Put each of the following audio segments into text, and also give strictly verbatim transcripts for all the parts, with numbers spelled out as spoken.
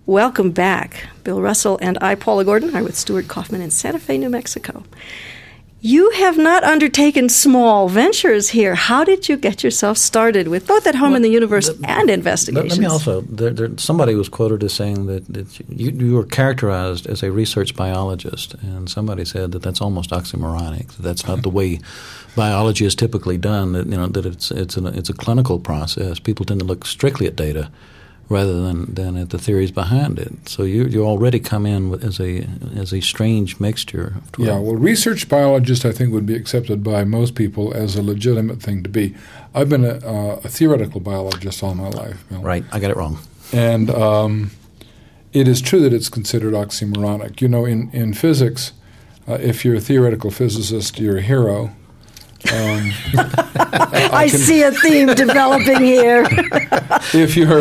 Welcome back. Bill Russell and I, Paula Gordon, are with Stuart Kauffman in Santa Fe, New Mexico. You have not undertaken small ventures here. How did you get yourself started with both At Home well, in the Universe the, and investigations? Let me also, there, there, somebody was quoted as saying that, that you, you were characterized as a research biologist, and somebody said that that's almost oxymoronic, that that's not the way biology is typically done, that, you know, that it's, it's, an, it's a clinical process. People tend to look strictly at data rather than, than at the theories behind it. So you you already come in with, as a as a strange mixture. Of yeah, well, research biologist I think would be accepted by most people as a legitimate thing to be. I've been a, uh, a theoretical biologist all my life. Bill. Right, I got it wrong. And um, it is true that it's considered oxymoronic. You know, in, in physics, uh, if you're a theoretical physicist, you're a hero. Um, I, I can, see a theme developing here. if you're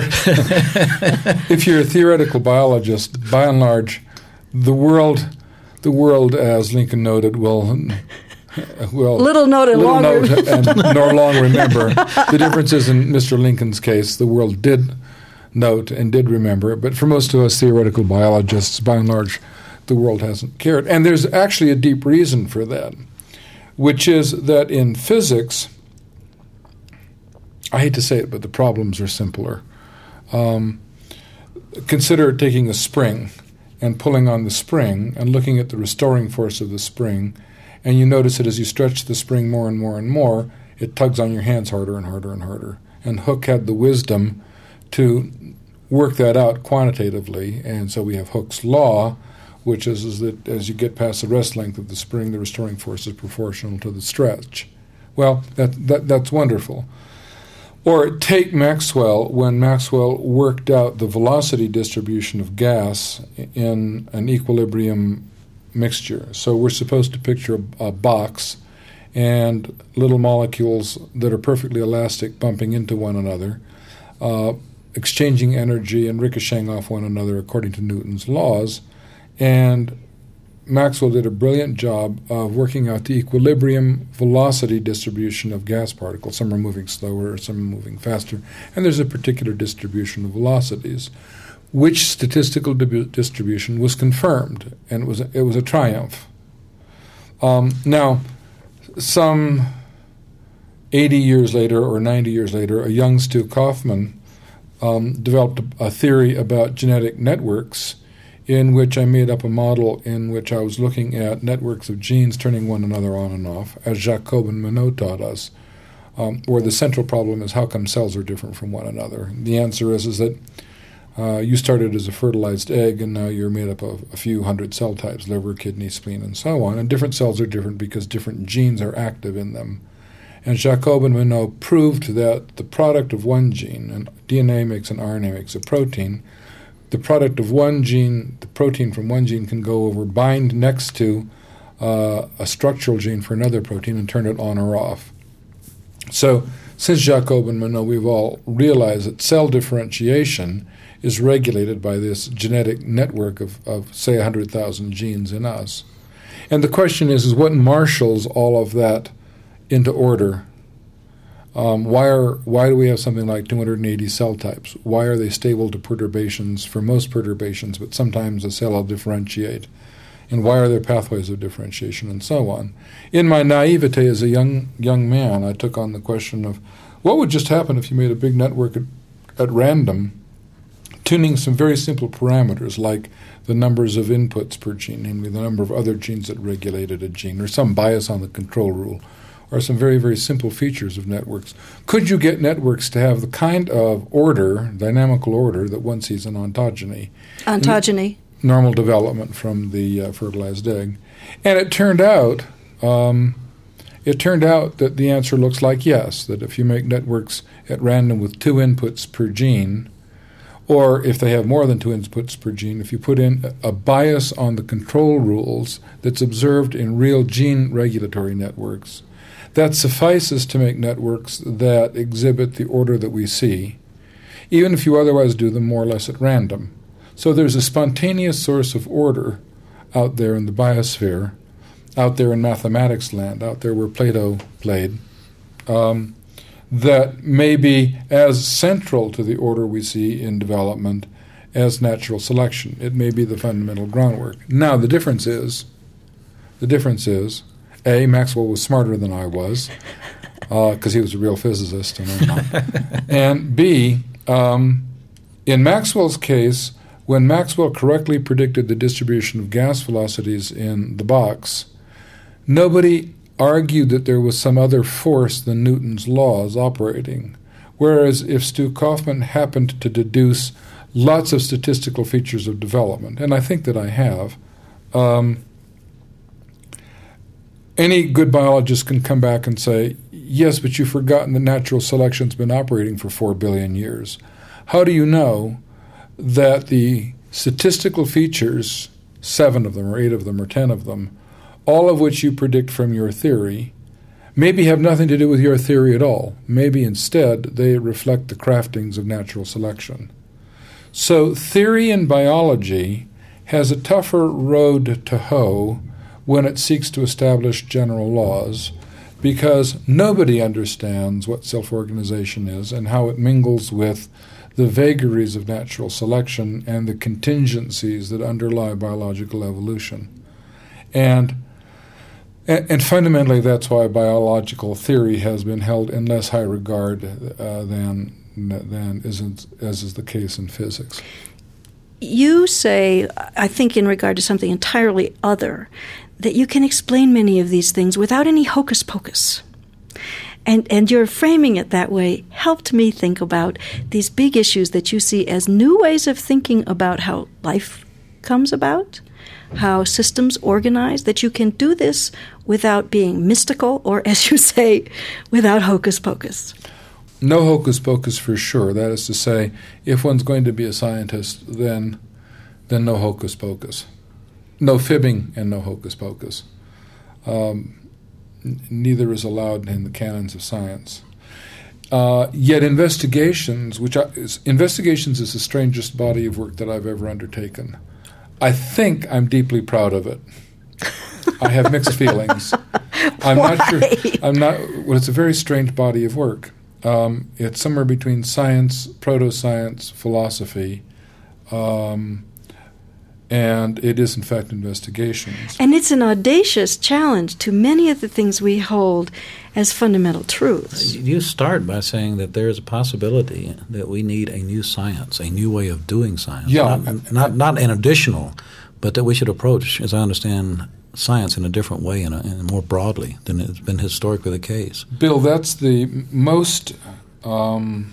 if you're a theoretical biologist, by and large, the world, the world, as Lincoln noted, will will little note and little long note re- and nor long remember. The difference is in Mister Lincoln's case, the world did note and did remember, but for most of us theoretical biologists, by and large, the world hasn't cared, and there's actually a deep reason for that. Which is that in physics, I hate to say it, but the problems are simpler. Um, consider taking a spring and pulling on the spring and looking at the restoring force of the spring, and you notice that as you stretch the spring more and more and more, it tugs on your hands harder and harder and harder. And Hooke had the wisdom to work that out quantitatively, and so we have Hooke's law, which is, is that as you get past the rest length of the spring, the restoring force is proportional to the stretch. Well, that, that that's wonderful. Or take Maxwell, when Maxwell worked out the velocity distribution of gas in an equilibrium mixture. So we're supposed to picture a, a box and little molecules that are perfectly elastic bumping into one another, uh, exchanging energy and ricocheting off one another according to Newton's laws. And Maxwell did a brilliant job of working out the equilibrium velocity distribution of gas particles. Some are moving slower, some are moving faster, and there's a particular distribution of velocities, which statistical di- distribution was confirmed, and it was a, it was a triumph. Um, now, some eighty years later or ninety years later, a young Stu Kauffman um, developed a, a theory about genetic networks in which I made up a model in which I was looking at networks of genes turning one another on and off, as Jacob and Monod taught us, um, where the central problem is how come cells are different from one another. The answer is, is that uh, you started as a fertilized egg, and now you're made up of a few hundred cell types, liver, kidney, spleen, and so on, and different cells are different because different genes are active in them. And Jacob and Monod proved that the product of one gene, and D N A makes an R N A makes a protein, the product of one gene, the protein from one gene can go over, bind next to uh, a structural gene for another protein and turn it on or off. So since Jacob and Monod, we've all realized that cell differentiation is regulated by this genetic network of, of say, one hundred thousand genes in us. And the question is, is what marshals all of that into order? Um, why are why do we have something like two hundred eighty cell types? Why are they stable to perturbations for most perturbations, but sometimes a cell will differentiate? And why are there pathways of differentiation and so on? In my naivete as a young young man, I took on the question of what would just happen if you made a big network at, at random, tuning some very simple parameters like the numbers of inputs per gene, namely the number of other genes that regulated a gene, or some bias on the control rule, or some very, very simple features of networks. Could you get networks to have the kind of order, dynamical order, that one sees in ontogeny? Ontogeny. N- normal development from the uh, fertilized egg. And it turned out, um, it turned out that the answer looks like yes, that if you make networks at random with two inputs per gene, or if they have more than two inputs per gene, if you put in a bias on the control rules that's observed in real gene regulatory networks, that suffices to make networks that exhibit the order that we see, even if you otherwise do them more or less at random. So there's a spontaneous source of order out there in the biosphere, out there in mathematics land, out there where Plato played, um, that may be as central to the order we see in development as natural selection. It may be the fundamental groundwork. Now, the difference is, the difference is, A, Maxwell was smarter than I was, because uh, he was a real physicist, and I'm not. And B, um, in Maxwell's case, when Maxwell correctly predicted the distribution of gas velocities in the box, nobody argued that there was some other force than Newton's laws operating. Whereas if Stu Kaufmann happened to deduce lots of statistical features of development, and I think that I have, um, any good biologist can come back and say, yes, but you've forgotten that natural selection's been operating for four billion years. How do you know that the statistical features, seven of them or eight of them or ten of them, all of which you predict from your theory, maybe have nothing to do with your theory at all? Maybe instead they reflect the craftings of natural selection. So theory in biology has a tougher road to hoe when it seeks to establish general laws, because nobody understands what self-organization is and how it mingles with the vagaries of natural selection and the contingencies that underlie biological evolution. And And, and fundamentally, that's why biological theory has been held in less high regard uh, than than isn't as is the case in physics. You say, I think in regard to something entirely other, that you can explain many of these things without any hocus pocus. And and your framing it that way helped me think about these big issues that you see as new ways of thinking about how life comes about, how systems organize, that you can do this without being mystical or, as you say, without hocus pocus. No hocus pocus for sure. That is to say, if one's going to be a scientist, then then no hocus pocus. No fibbing and no hocus pocus. Um, n- neither is allowed in the canons of science. Uh, yet investigations, which I, is, investigations is the strangest body of work that I've ever undertaken. I think I'm deeply proud of it. I have mixed feelings. I'm Why? not sure. I'm not. Well, it's a very strange body of work. Um, it's somewhere between science, proto-science, philosophy, um, and it is in fact investigations. And it's an audacious challenge to many of the things we hold as fundamental truths. You start by saying that there is a possibility that we need a new science, a new way of doing science. Yeah. Not, not, not an additional, but that we should approach, as I understand, science in a different way and, and more broadly than has been historically the case. Bill, that's the most um,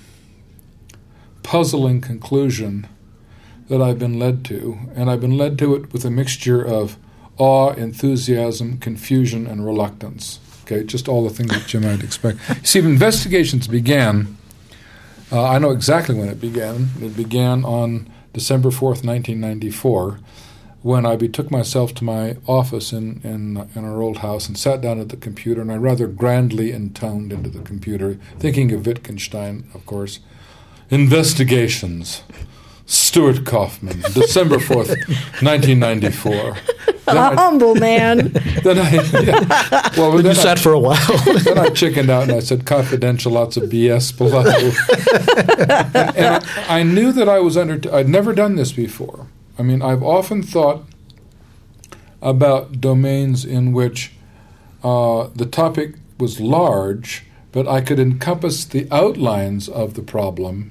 puzzling conclusion that I've been led to, and I've been led to it with a mixture of awe, enthusiasm, confusion, and reluctance. Okay, just all the things that you might expect. See, investigations began, uh, I know exactly when it began. It began on December fourth, nineteen ninety-four, when I betook myself to my office in, in, in our old house and sat down at the computer, and I rather grandly intoned into the computer, thinking of Wittgenstein, of course, investigations. Stuart Kaufmann, December fourth, nineteen ninety-four. A I, humble man. Then I, yeah, well, then you I, sat for a while. Then I chickened out and I said, confidential, lots of B S below. and and I, I knew that I was under, I'd never done this before. I mean, I've often thought about domains in which uh, the topic was large, but I could encompass the outlines of the problem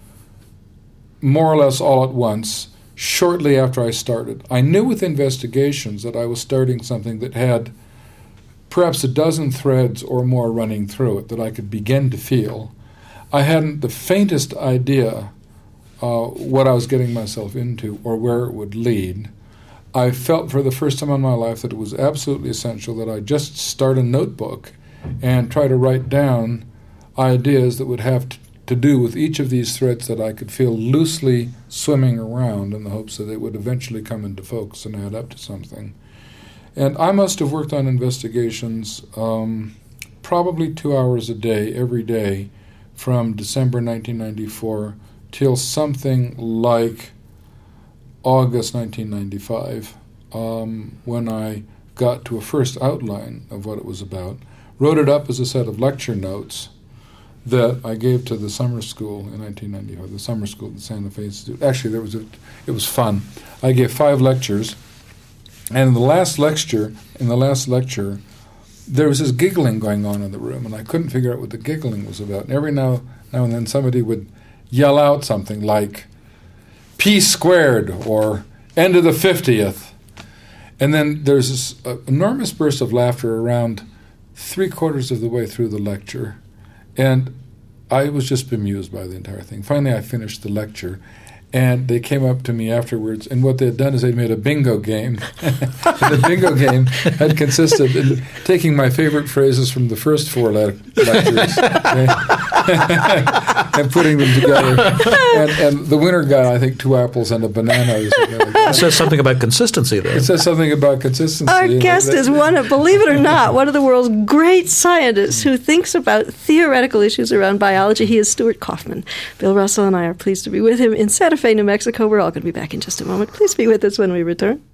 more or less all at once, shortly after I started. I knew with investigations that I was starting something that had perhaps a dozen threads or more running through it that I could begin to feel. I hadn't the faintest idea uh, what I was getting myself into or where it would lead. I felt for the first time in my life that it was absolutely essential that I just start a notebook and try to write down ideas that would have to to do with each of these threads that I could feel loosely swimming around in the hopes that they would eventually come into focus and add up to something. And I must have worked on investigations um, probably two hours a day, every day, from December nineteen ninety-four till something like August nineteen ninety-five, um, when I got to a first outline of what it was about, wrote it up as a set of lecture notes, that I gave to the summer school in nineteen ninety-five, the summer school at the Santa Fe Institute. Actually, there was a, it was fun. I gave five lectures, and in the last lecture, in the last lecture, there was this giggling going on in the room, and I couldn't figure out what the giggling was about. And every now, now and then somebody would yell out something like, P squared, or end of the fiftieth. And then there's this uh, enormous burst of laughter around three quarters of the way through the lecture. And I was just bemused by the entire thing. Finally, I finished the lecture, and they came up to me afterwards, and what they had done is they'd made a bingo game. The bingo game had consisted in taking my favorite phrases from the first four le- lectures and putting them together. And, and the winner got, I think, two apples and a banana. Or something like that. It says something about consistency there. It says something about consistency. Our guest is one of, believe it or not, one of the world's great scientists who thinks about theoretical issues around biology. He is Stuart Kauffman. Bill Russell and I are pleased to be with him in Santa Fe, New Mexico. We're all going to be back in just a moment. Please be with us when we return.